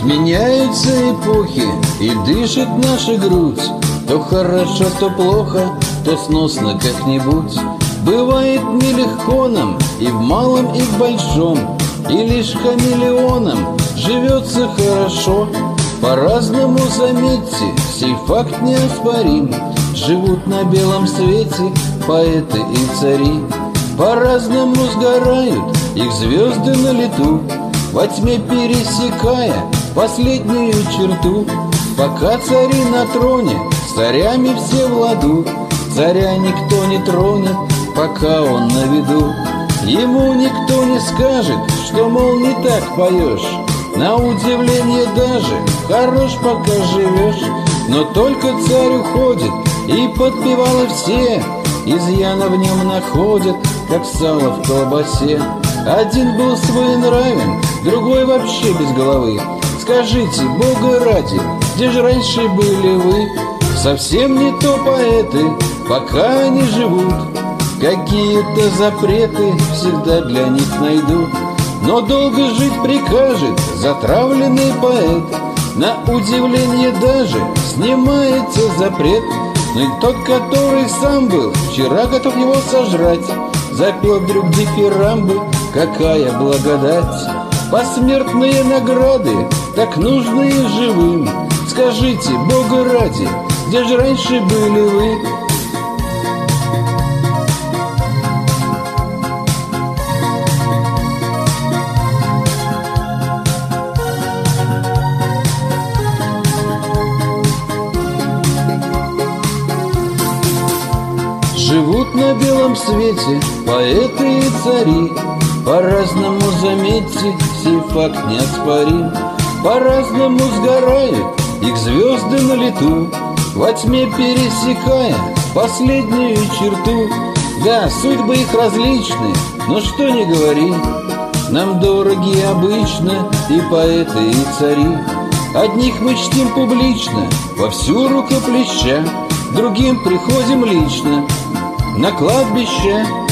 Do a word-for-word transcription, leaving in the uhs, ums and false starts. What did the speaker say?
Меняются эпохи и дышит наша грудь. То хорошо, то плохо, то сносно как-нибудь. Бывает нелегко нам и в малом, и в большом, и лишь хамелеоном живется хорошо. По-разному, заметьте, сей факт неоспорим. Живут на белом свете поэты и цари. По-разному сгорают их звезды на лету, во тьме пересекая последнюю черту. Пока цари на троне, с царями все в ладу. Царя никто не тронет, пока он на виду. Ему никто не скажет, что, мол, не так поешь. На удивление даже хорош, пока живешь. Но только царь уходит, и подпевалы все изъяна в нем находят, как сало в колбасе. Один был своенравен, другой вообще без головы. Скажите, Бога ради, где же раньше были вы? Совсем не то поэты, пока они живут. Какие-то запреты всегда для них найдут. Но долго жить прикажет затравленный поэт. На удивление даже снимается запрет. Но и тот, который сам был вчера готов его сожрать, запел вдруг дифирамбы, какая благодать. Посмертные награды, так нужные живым. Скажите, Бога ради, где же раньше были вы? Живут на белом свете поэты и цари. По-разному, заметьте, сей факт неоспорим. По-разному сгорают их звезды на лету, во тьме пересекая последнюю черту. Да, судьбы их различны, но что ни говори, нам дороги обычно и поэты, и цари. Одних мы чтим публично, вовсю рукоплеща, другим приходим лично на кладбище.